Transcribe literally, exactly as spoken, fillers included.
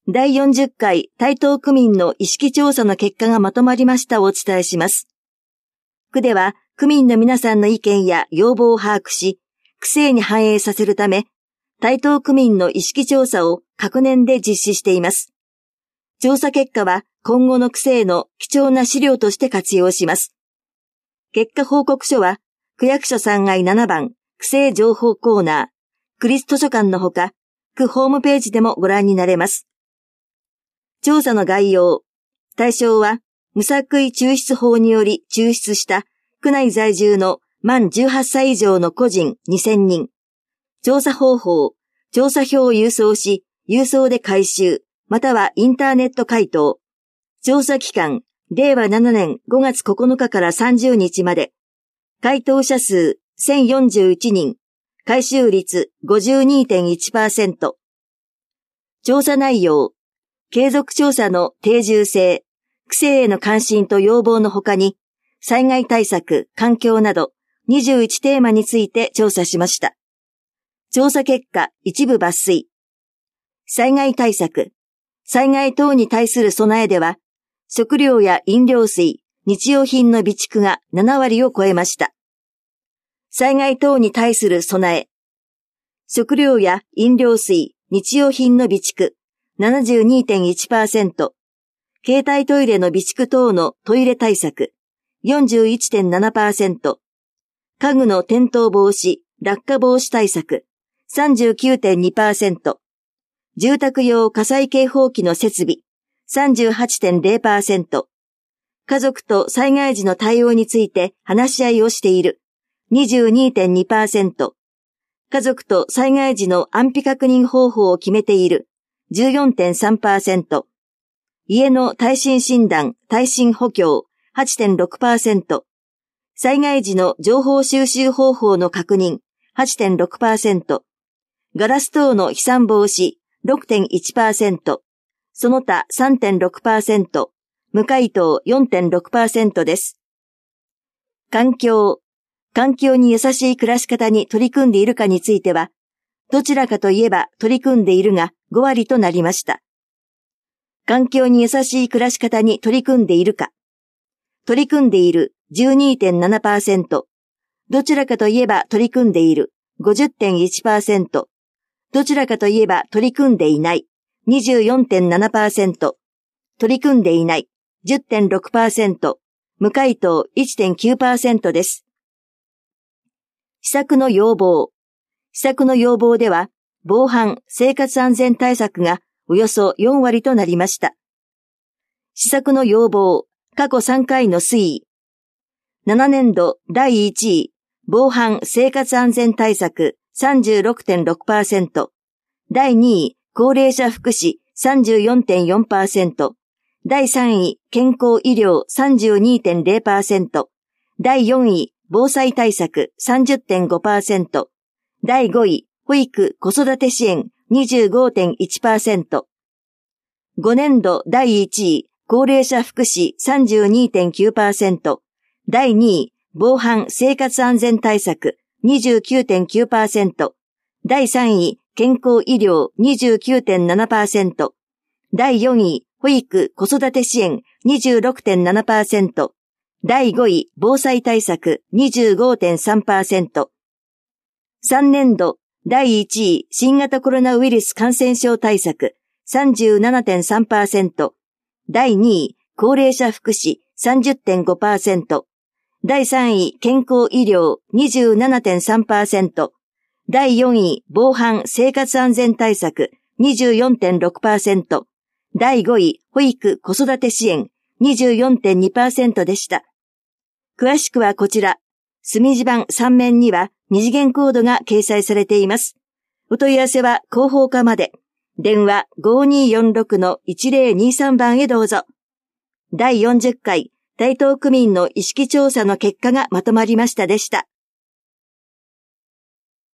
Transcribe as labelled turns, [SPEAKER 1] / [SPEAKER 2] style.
[SPEAKER 1] だいよんじゅっかい台東区民の意識調査の結果がまとまりましたをお伝えします。区では区民の皆さんの意見や要望を把握し、区政に反映させるため、台東区民の意識調査を各年で実施しています。調査結果は今後の区政の貴重な資料として活用します。結果報告書は区役所さんがいななばん区政情報コーナー、区立図書館のほか、区ホームページでもご覧になれます。調査の概要。対象は、無作為抽出法により抽出した区内在住の満じゅうはっさい以上の個人にせんにん。調査方法。調査票を郵送し、郵送で回収、またはインターネット回答。調査期間、れいわななねんごがつここのかからさんじゅうにちまで。回答者数せんよんじゅういちにん。回収率 ごじゅうにてんいちパーセント。調査内容。継続調査の定住性、区政への関心と要望のほかに、災害対策、環境などにじゅういちテーマについて調査しました。調査結果、一部抜粋。災害対策、災害等に対する備えでは、食料や飲料水、日用品の備蓄がななわりを超えました。災害等に対する備え、食料や飲料水、日用品の備蓄、ななじゅうにてんいちパーセント、携帯トイレの備蓄等のトイレ対策、よんじゅういちてんななパーセント、家具の転倒防止、落下防止対策、さんじゅうきゅうてんにパーセント、住宅用火災警報器の設備、さんじゅうはちてんれいパーセント、家族と災害時の対応について話し合いをしている、にじゅうにてんにパーセント、家族と災害時の安否確認方法を決めている、じゅうよんてんさんパーセント、家の耐震診断、耐震補強 はちてんろくパーセント、災害時の情報収集方法の確認 はちてんろくパーセント、ガラス等の飛散防止 ろくてんいちパーセント、その他 さんてんろくパーセント、無回答 よんてんろくパーセント です。環境、環境に優しい暮らし方に取り組んでいるかについては、どちらかといえば取り組んでいるがごわりとなりました。環境に優しい暮らし方に取り組んでいるか。取り組んでいる じゅうにてんななパーセント。どちらかといえば取り組んでいる ごじゅってんいちパーセント。どちらかといえば取り組んでいない にじゅうよんてんななパーセント。取り組んでいない じゅってんろくパーセント。無回答 いってんきゅうパーセント です。施策の要望。施策の要望では、防犯・生活安全対策がおよそよんわりとなりました。施策の要望、過去さんかいの推移。ななねんどだいいちい、防犯・生活安全対策 さんじゅうろくてんろくパーセント。だいにい、高齢者福祉 さんじゅうよんてんよんパーセント。だいさんい、健康医療 さんじゅうにてんれいパーセント。だいよんい、防災対策 さんじゅってんごパーセント。だいごい、保育・子育て支援 にじゅうごてんいちパーセント。ごねんどだいいちい、高齢者福祉 さんじゅうにてんきゅうパーセント。だいにい、防犯・生活安全対策 にじゅうきゅうてんきゅうパーセント。だいさんい、健康医療 にじゅうきゅうてんななパーセント。だいよんい、保育・子育て支援 にじゅうろくてんななパーセント。だいごい、防災対策 にじゅうごてんさんパーセント。さんねんどだいいちい、新型コロナウイルス感染症対策 さんじゅうななてんさんパーセント。だいにい、高齢者福祉 さんじゅってんごパーセント。だいさんい、健康医療 にじゅうななてんさんパーセント。だいよんい、防犯・生活安全対策 にじゅうよんてんろくパーセント。だいごい、保育・子育て支援 にじゅうよんてんにパーセント でした。詳しくはこちら、墨地版さんめんには二次元コードが掲載されています。お問い合わせは広報課まで。電話 ごにーよんろくのいちぜろにさん 番へどうぞ。だいよんじゅっかい台東区民の意識調査の結果がまとまりましたでした。